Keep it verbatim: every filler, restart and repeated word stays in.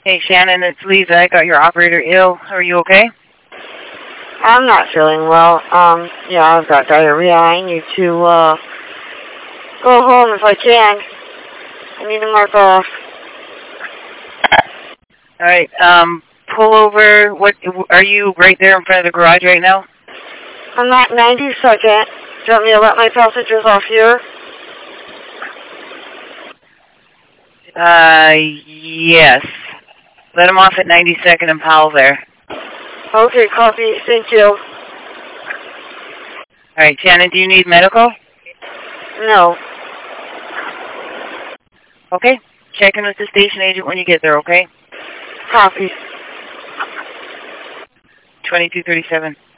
Hey, Shannon, it's Lisa. I got your operator ill. Are you okay? I'm not feeling well. Um, yeah, I've got diarrhea. I need to, uh, go home if I can. I need to mark off. All right, um, pull over. What, are you right there in front of the garage right now? I'm at ninety-second. Do you want me to let my passengers off here? Uh, yes. Let them off at ninety-second and Powell there. Okay, copy. Thank you. All right, Shannon, do you need medical? No. Okay. Check in with the station agent when you get there, okay? Copy. twenty-two thirty-seven.